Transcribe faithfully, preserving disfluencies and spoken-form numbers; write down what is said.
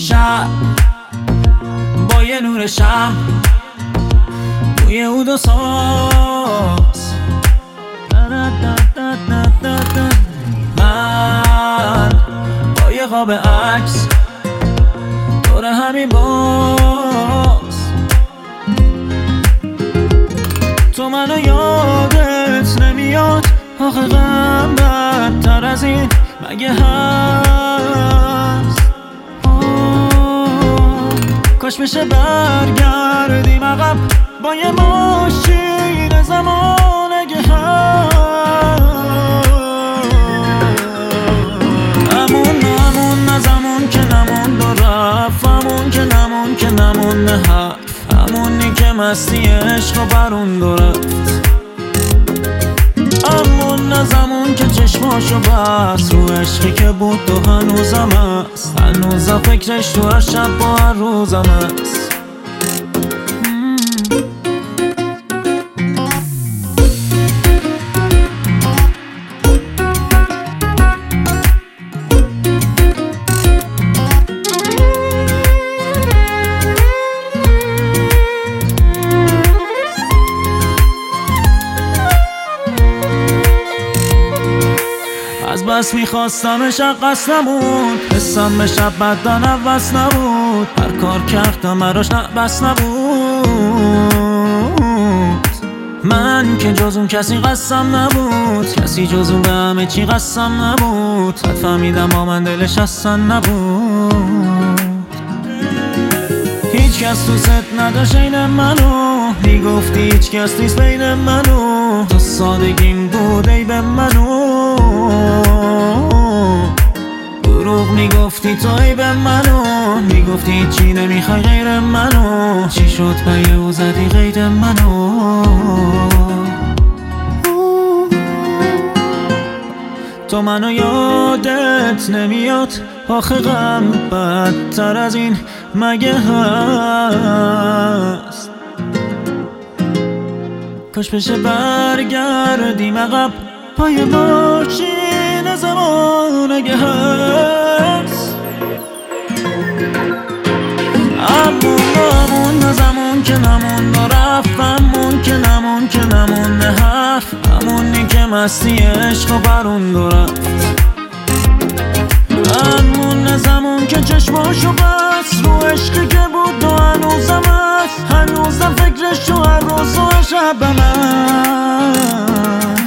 شب با یه نور شب روی اود و ساز من با یه خواب عکس دور همین باز تو منو یادت نمیاد آخه غم بدتر از این مگه هست؟ کاش بشه برگردیم عقب با یه ماشین زمان اگه هست همون همون از همون که نموند و رفت همون که نمون که نمون حرف همونی که مستی عشق و برون دو رفت همون از همون که چشماشو بست رو عشقی که بود تو هنوزم هست هنوزم فکرش تو هر شب با هر روزم هست از بس میخواستمش قصد نبود حسم به شب بدن عوض نبود هر کار کردم براش بس نبود من که جز اون کسی قسم نبود کسی جز اون به همه چی قسم نبود حد فهمیدم با من دلش اصلا نبود هیچ کس تو ست نداشت این منو میگفتی هیچ کس نیست بین منو تو سادگیم بود ای به منو دروغ میگفتی تو ای به منو میگفتی چی نمیخوای غیر منو چی شد پی او زدی غیر منو تو منو یادت نمیاد آخه غم بدتر از این مگه هست کاش بشه برگردیم عقب پای ماشین زمان اگه هست همون همون از همون که نمون و رفت همون که نمون که نمون حرف همونی که مستی عشق و برون دو رفت همون از همون که چشماشو بست رو عشقی که بود و هنوزم هست هنوزم فکرش تو هر روز و شبم هست